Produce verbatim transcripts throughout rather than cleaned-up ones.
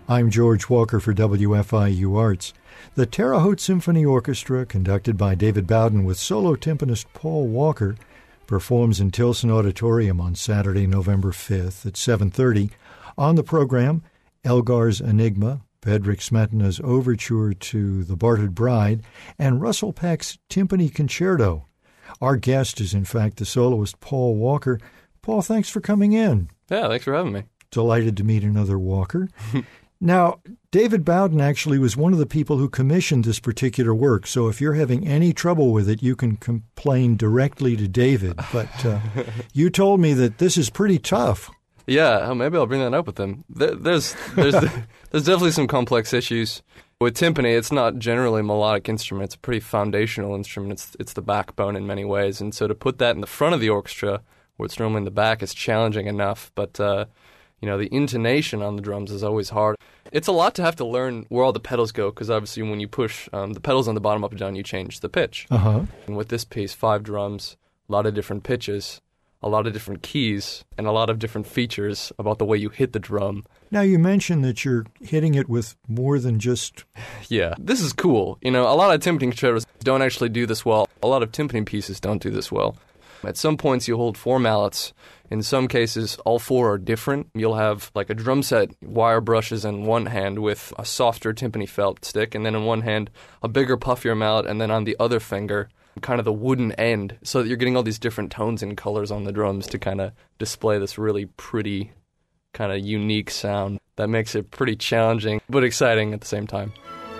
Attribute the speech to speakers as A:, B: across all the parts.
A: I'm George Walker for W F I U Arts. The Terre Haute Symphony Orchestra, conducted by David Bowden with solo timpanist Paul Walker, performs in Tilson Auditorium on Saturday, November fifth at seven thirty. On the program, Elgar's Enigma, Bedřich Smetana's Overture to The Bartered Bride, and Russell Peck's Timpani Concerto. Our guest is, in fact, the soloist Paul Walker. Paul, thanks for coming in.
B: Yeah, thanks for having me.
A: Delighted to meet another Walker. Now, David Bowden actually was one of the people who commissioned this particular work, so if you're having any trouble with it, you can complain directly to David. But uh, you told me that this is pretty tough.
B: Yeah, maybe I'll bring that up with him. There, there's, there's, there's definitely some complex issues. With timpani, it's not generally a melodic instrument. It's a pretty foundational instrument. It's, it's the backbone in many ways. And so to put that in the front of the orchestra, where it's normally in the back, is challenging enough. But, uh, you know, the intonation on the drums is always hard. It's a lot to have to learn where all the pedals go, because obviously when you push um, the pedals on the bottom up and down, you change the pitch.
A: Uh-huh.
B: And with this piece, five drums, a lot of different pitches, a lot of different keys, and a lot of different features about the way you hit the drum.
A: Now, you mentioned that you're hitting it with more than just...
B: Yeah, this is cool. You know, a lot of timpani concertos don't actually do this well. A lot of timpani pieces don't do this well. At some points, you hold four mallets. In some cases, all four are different. You'll have like a drum set, wire brushes in one hand with a softer timpani felt stick, and then in one hand, a bigger, puffier mallet, and then on the other finger, kind of the wooden end, so that you're getting all these different tones and colors on the drums to kind of display this really pretty, kind of unique sound that makes it pretty challenging, but exciting at the same time.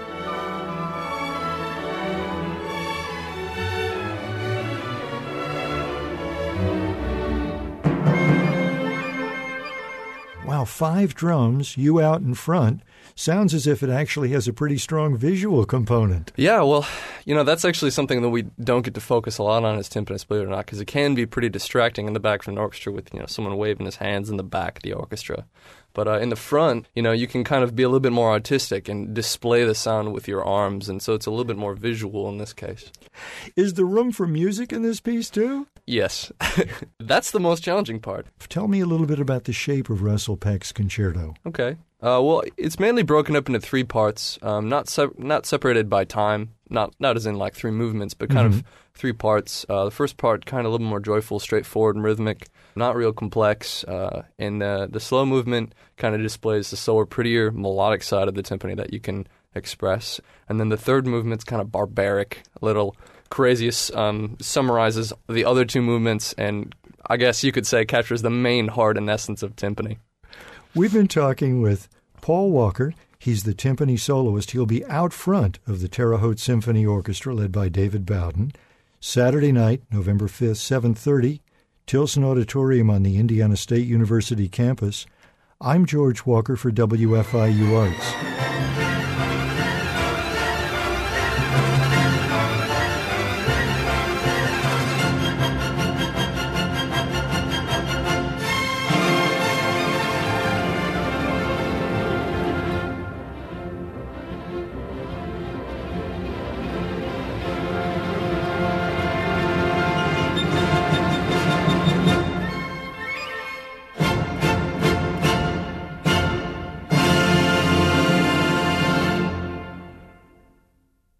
A: Wow, five drums, you out in front. Sounds as if it actually has a pretty strong visual component.
B: Yeah, well, you know, that's actually something that we don't get to focus a lot on as timpanists, believe it or not, because it can be pretty distracting in the back of an orchestra with, you know, someone waving his hands in the back of the orchestra. But uh, in the front, you know, you can kind of be a little bit more artistic and display the sound with your arms, and so it's a little bit more visual in this case.
A: Is there room for music in this piece, too?
B: Yes. That's the most challenging part.
A: Tell me a little bit about the shape of Russell Peck's concerto.
B: Okay. Uh, well, it's mainly broken up into three parts, um, not se- not separated by time, not not as in like three movements, but kind mm-hmm. of three parts. Uh, the first part kind of a little more joyful, straightforward, and rhythmic, not real complex. Uh, and the, the slow movement kind of displays the slower, prettier, melodic side of the timpani that you can express. And then the third movement's kind of barbaric, a little crazy, um, summarizes the other two movements, and I guess you could say captures the main heart and essence of timpani.
A: We've been talking with Paul Walker. He's the timpani soloist. He'll be out front of the Terre Haute Symphony Orchestra, led by David Bowden, Saturday night, November fifth, seven thirty, Tilson Auditorium on the Indiana State University campus. I'm George Walker for W F I U Arts.